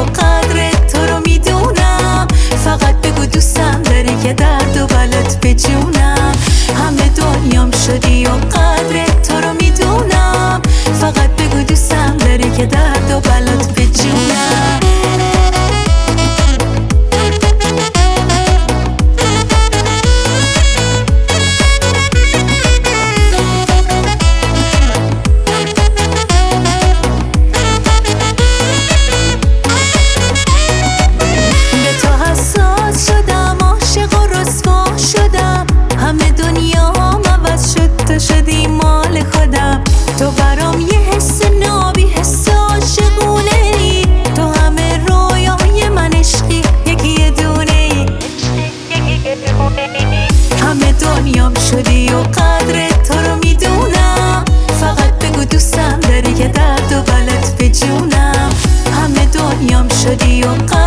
و قدر تو رو میدونم. فقط بگو دوستم داری که درد و بلات به جونم. همه دنیام شدی و قدر تو رو میدونم. فقط بگو دوستم داری که درد و بلات به جونم. شدی مال خودم. تو برام یه حس نابی، حس عاشقونه ای. تو همه رویای من عشقی، یکی دونه ای. همه دنیام شدی و قدر تو رو میدونم. فقط بگو دوستم داری که درد و بلات به جونم. همه دنیام شدی و قدر